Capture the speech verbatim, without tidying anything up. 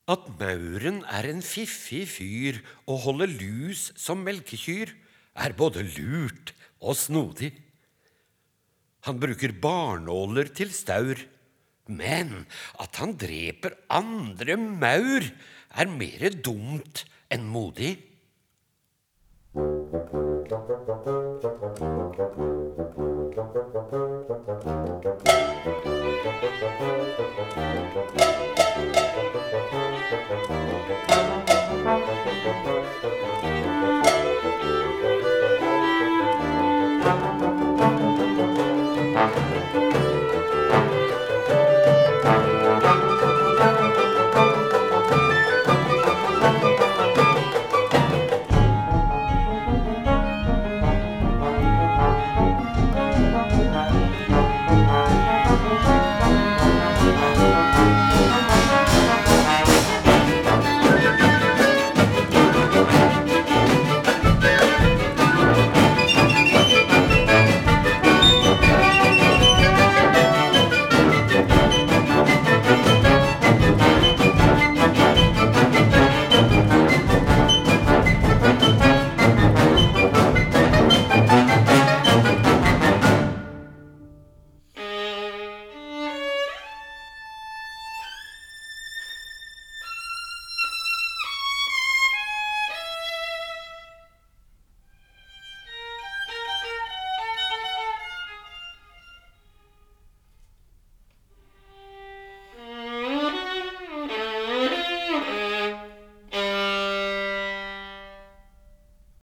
At mauren er en fiffig fyr og holder lus som melkekyr, er både lurt og snodig. Han bruker barnåler til staur, men at han dreper andre maur, er mere dumt enn modig.